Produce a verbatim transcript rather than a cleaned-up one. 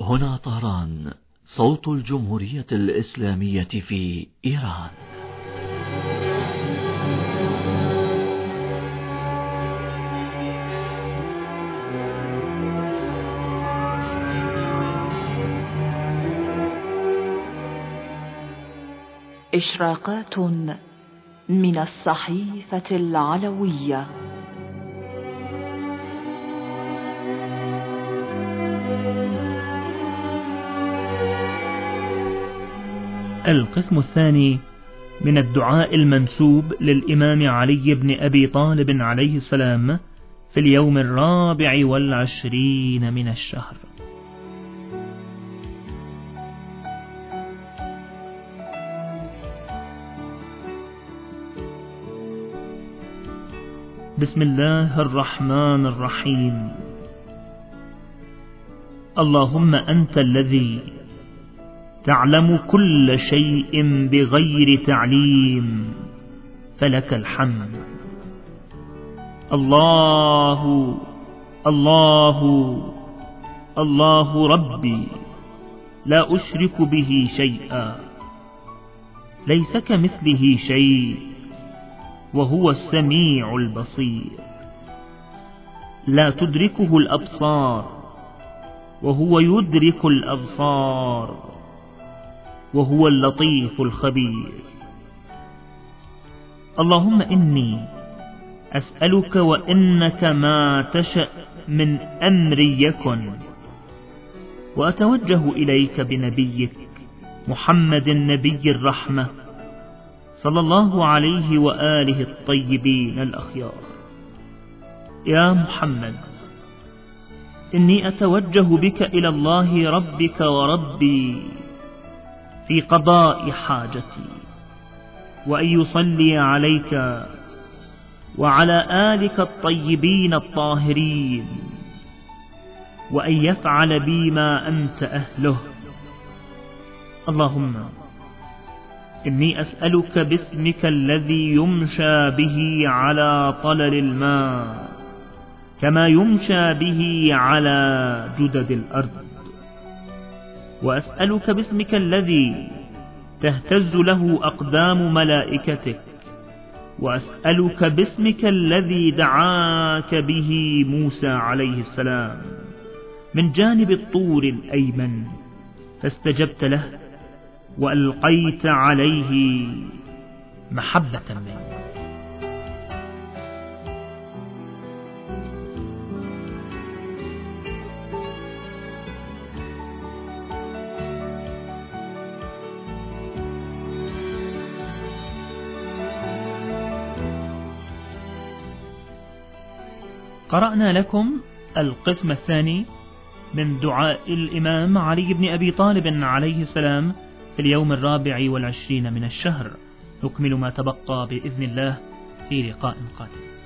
هنا طهران، صوت الجمهورية الإسلامية في إيران. إشراقات من الصحيفة العلوية. القسم الثاني من الدعاء المنسوب للإمام علي بن أبي طالب عليه السلام في اليوم الرابع والعشرين من الشهر. بسم الله الرحمن الرحيم. اللهم أنت الذي تعلم كل شيء بغير تعليم، فلك الحمد. الله الله الله ربي، لا أشرك به شيئا، ليس كمثله شيء، وهو السميع البصير. لا تدركه الأبصار، وهو يدرك الأبصار، وهو اللطيف الخبير. اللهم إني أسألك وإنك ما تشأ من أمري يكن، وأتوجه إليك بنبيك محمد نبي الرحمة صلى الله عليه وآله الطيبين الأخيار. يا محمد، إني أتوجه بك إلى الله ربك وربي في قضاء حاجتي، وأن يصلي عليك وعلى آلك الطيبين الطاهرين، وأن يفعل بي ما أنت أهله. اللهم إني أسألك باسمك الذي يمشى به على طلل الماء، كما يمشى به على جدد الأرض، وأسألك باسمك الذي تهتز له أقدام ملائكتك، وأسألك باسمك الذي دعاك به موسى عليه السلام من جانب الطور الأيمن فاستجبت له، وألقيت عليه محبة منك. قرأنا لكم القسم الثاني من دعاء الإمام علي بن أبي طالب عليه السلام في اليوم الرابع والعشرين من الشهر. نكمل ما تبقى بإذن الله في لقاء قادم.